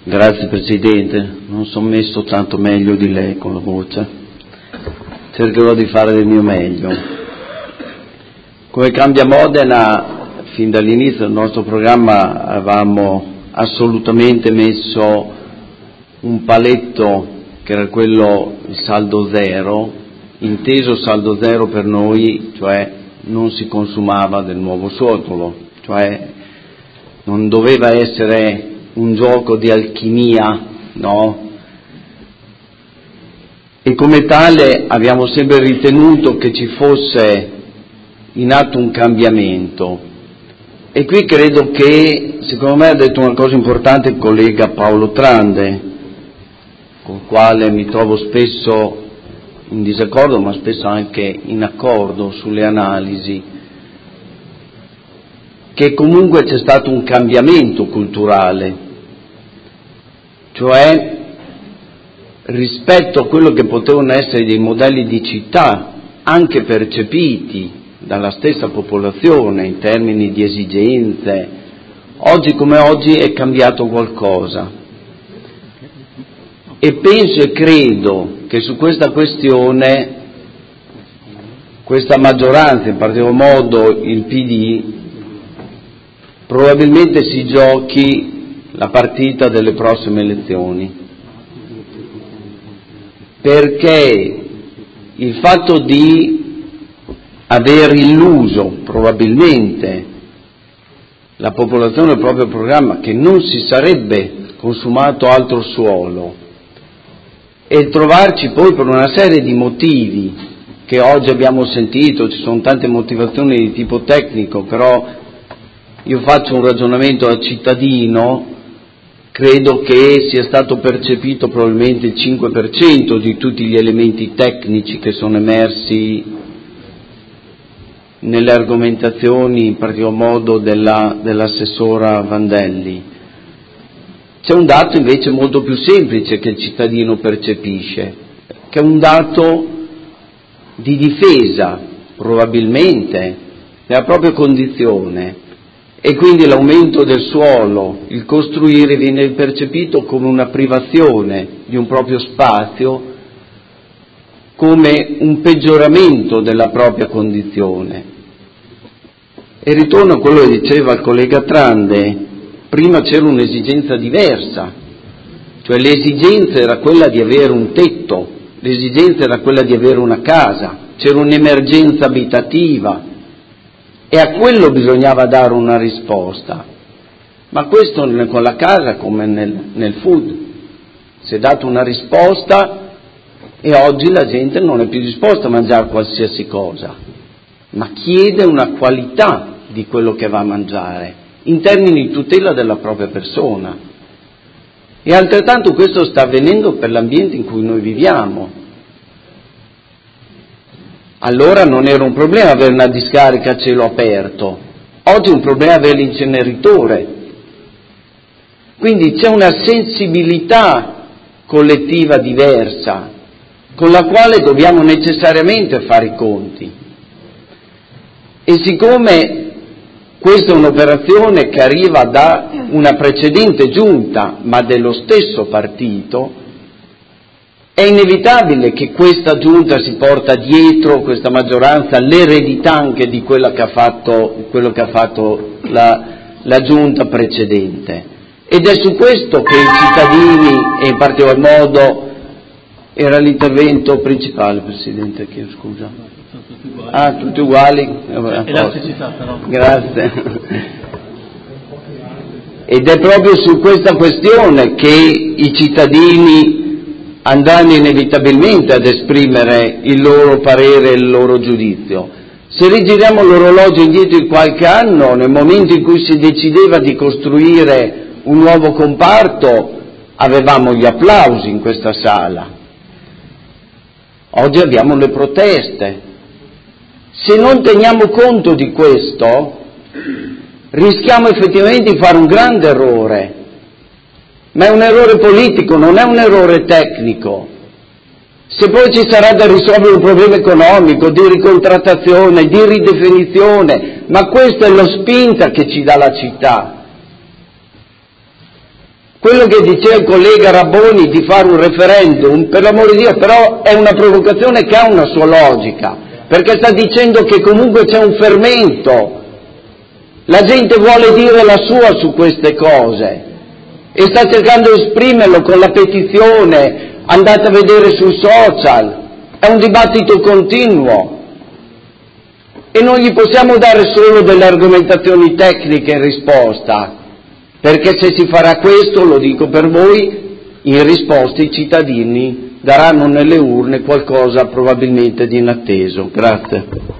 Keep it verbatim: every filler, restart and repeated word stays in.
Grazie Presidente, non sono messo tanto meglio di lei con la voce, cercherò di fare del mio meglio. Come Cambia Modena, fin dall'inizio del nostro programma avevamo assolutamente messo un paletto che era quello il saldo zero, inteso saldo zero per noi, cioè non si consumava del nuovo suolo, cioè non doveva essere un gioco di alchimia, no? E come tale abbiamo sempre ritenuto che ci fosse in atto un cambiamento. E qui credo che, secondo me, ha detto una cosa importante il collega Paolo Trande, con il quale mi trovo spesso in disaccordo, ma spesso anche in accordo sulle analisi, che comunque c'è stato un cambiamento culturale, cioè rispetto a quello che potevano essere dei modelli di città, anche percepiti dalla stessa popolazione in termini di esigenze, oggi come oggi è cambiato qualcosa. E penso e credo che su questa questione questa maggioranza, in particolar modo il P D, probabilmente si giochi la partita delle prossime elezioni, perché il fatto di aver illuso probabilmente la popolazione del proprio programma che non si sarebbe consumato altro suolo e trovarci poi per una serie di motivi che oggi abbiamo sentito, ci sono tante motivazioni di tipo tecnico, però io faccio un ragionamento da cittadino, credo che sia stato percepito probabilmente il cinque per cento di tutti gli elementi tecnici che sono emersi nelle argomentazioni, in particolar modo della, dell'assessora Vandelli. C'è un dato invece molto più semplice che il cittadino percepisce, che è un dato di difesa, probabilmente, della propria condizione. E quindi l'aumento del suolo, il costruire viene percepito come una privazione di un proprio spazio, come un peggioramento della propria condizione. E ritorno a quello che diceva il collega Trande, prima c'era un'esigenza diversa, cioè l'esigenza era quella di avere un tetto, l'esigenza era quella di avere una casa, c'era un'emergenza abitativa, e a quello bisognava dare una risposta. Ma questo con la casa come nel, nel food, si è dato una risposta e oggi la gente non è più disposta a mangiare qualsiasi cosa, ma chiede una qualità di quello che va a mangiare, in termini di tutela della propria persona. E altrettanto questo sta avvenendo per l'ambiente in cui noi viviamo. Allora non era un problema avere una discarica a cielo aperto, oggi è un problema avere l'inceneritore. Quindi c'è una sensibilità collettiva diversa con la quale dobbiamo necessariamente fare i conti. E siccome questa è un'operazione che arriva da una precedente giunta, ma dello stesso partito, è inevitabile che questa giunta si porta dietro, questa maggioranza, l'eredità anche di quello che ha fatto, quello che ha fatto la, la giunta precedente. Ed è su questo che i cittadini, e in particolar modo, era l'intervento principale, Presidente, chiedo scusa. Ah, tutti uguali? Elasticità però. Grazie. Ed è proprio su questa questione che i cittadini andranno inevitabilmente ad esprimere il loro parere e il loro giudizio. Se rigiriamo l'orologio indietro di qualche anno, nel momento in cui si decideva di costruire un nuovo comparto, avevamo gli applausi in questa sala. Oggi abbiamo le proteste. Se non teniamo conto di questo, rischiamo effettivamente di fare un grande errore. Ma è un errore politico, non è un errore tecnico. Se poi ci sarà da risolvere un problema economico, di ricontrattazione, di ridefinizione, ma questa è la spinta che ci dà la città. Quello che diceva il collega Rabboni di fare un referendum, per l'amore di Dio, però è una provocazione che ha una sua logica, perché sta dicendo che comunque c'è un fermento, la gente vuole dire la sua su queste cose e sta cercando di esprimerlo con la petizione, andate a vedere sui social, è un dibattito continuo e non gli possiamo dare solo delle argomentazioni tecniche in risposta. Perché se si farà questo, lo dico per voi, in risposta i cittadini daranno nelle urne qualcosa probabilmente di inatteso. Grazie.